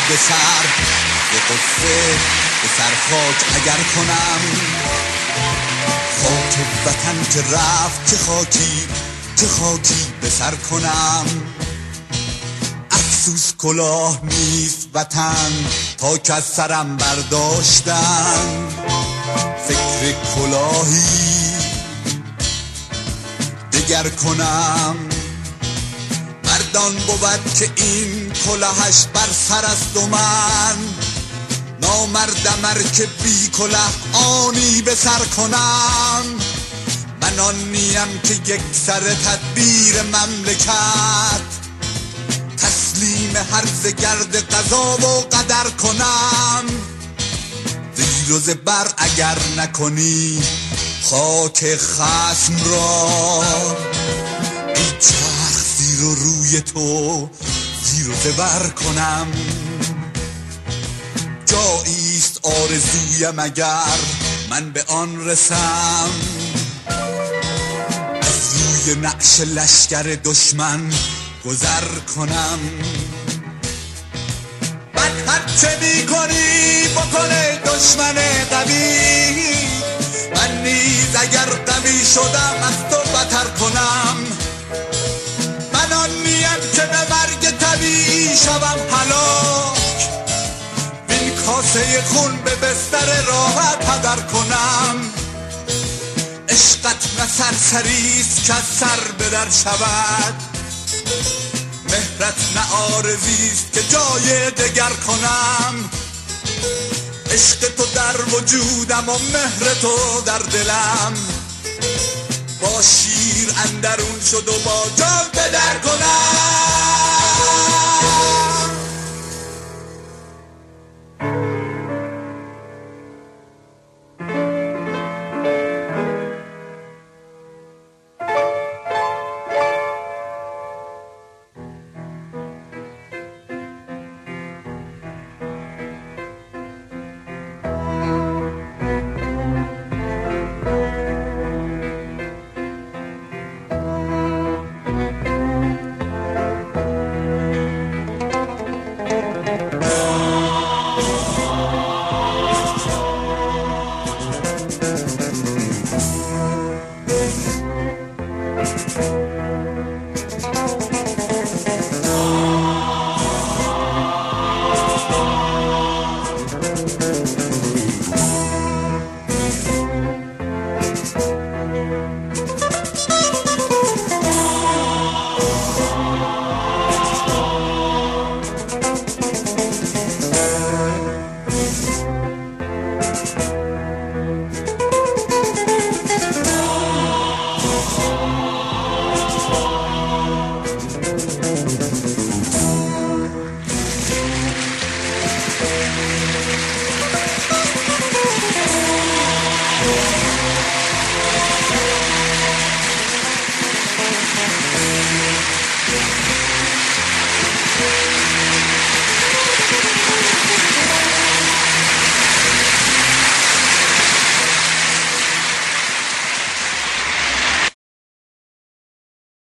به سر یه قصه به سر خاک اگر کنم، خاک وطن که رفت چه خاکی چه خاکی به سر کنم. افسوس کلاه نیست وطن تا که از سرم برداشتن، فکر کلاهی دگر کنم. مردان بود که این کلاهش بر سر است و من نامردم که بی کلاه آنی به سر کنم. من آنیم که یک سر تدبیر مملکت تسلیم هرز گرد قضا و قدر کنم. زیر و زبر اگر نکنی خاک خصم را، ای چرخ زیر و روی تو زیر و زبر کنم. جاییست آرزویم اگر من به آن رسم، از روی نعش لشکر دشمن گذر کنم. بعد هرچه می کنی بکنه دشمن قوی، من نیز اگر قوی شدم از تو بتر کنم. من آن نیم که به مرگ طبیعی شوم هلاک، بین کاسه خون به بستر راحت هدر کنم. عشقت نه سرسریست که از سر به در شود، مهرت نه آرزیست که جای دگر کنم. عشق تو در وجودم و مهر تو در دلم، با شیر اندرون شد و با جان به در کنم.